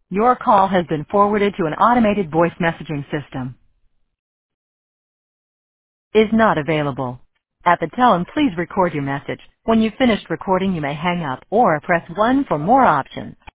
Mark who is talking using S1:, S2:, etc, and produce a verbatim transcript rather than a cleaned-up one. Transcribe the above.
S1: Your call has been forwarded to an automated voice messaging system. Is not available. At the tone, please record your message. When you've finished recording, you may hang up or press one for more options.